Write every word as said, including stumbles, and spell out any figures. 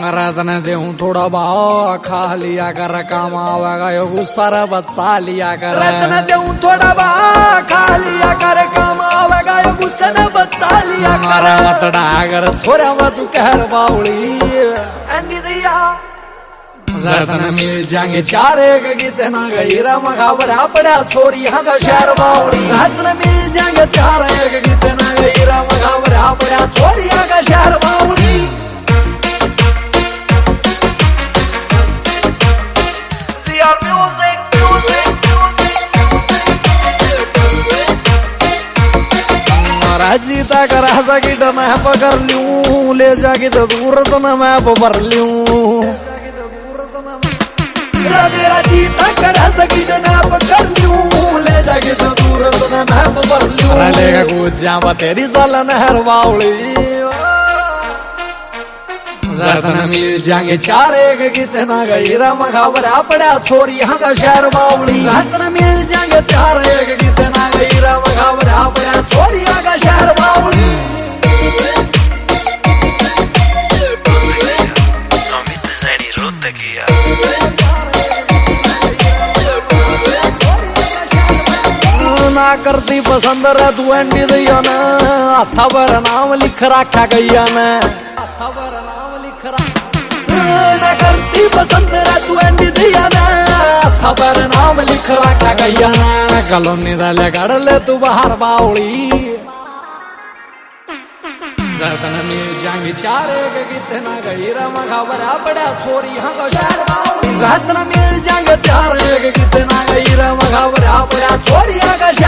रतन देऊं थोड़ा भाव खा लिया कर काम आवेगा यो गुस्सा रे बच्चा लिया कर रतन देऊं थोड़ा भाव खा लिया कर काम आवेगा यो गुस्सा रे बच्चा लिया कर मारा मत डागर छोरा मत कहर बाउली एंडी दिया रतन मिल जाएंगे चार एक कितना गई रम घबरा पड़ा छोरी यहाँ का शहर बाउली रतन मिल जाएंगे चार एक कितना गई रम घबरा पड़ा छोरी यहाँ का शहर बाउली जीता कर सकी तो मैं पकड़ लूं ले जाके तो दूर तो ना मैं भर लूं मेरा जीता कर सकी तो मैं पकड़ लूं ले जाके तो दूर तो ना मैं भर लूं लेगा कूद जा तेरी साला नहर बाउली रतन मिल जाएंगे चार एक कितना गई रम घबरा पड़ा छोरी यहाँ का शहर बाउली रतन मिल जाएंगे चार एक कितना गई रम घबरा पड़ा छोरी यहाँ का शहर बाउली ना करती पसंद रे तू एंडी दैया ने हथा पर नाम लिख रखा गैया ने ना करती पसंद रे तू एंडी दैया ने हथा पर नाम लिख रखा गैया ने कलोनी डाले गड़ ले तू बाहर बाउली रतन मिल जाएंगे चार एक कितना गई रम घबरा पड़ा छोरी यहाँ का शहर बाउली रतन मिल जाएंगे चार एक कितना गई रम घबरा पड़ा छोरी यहाँ का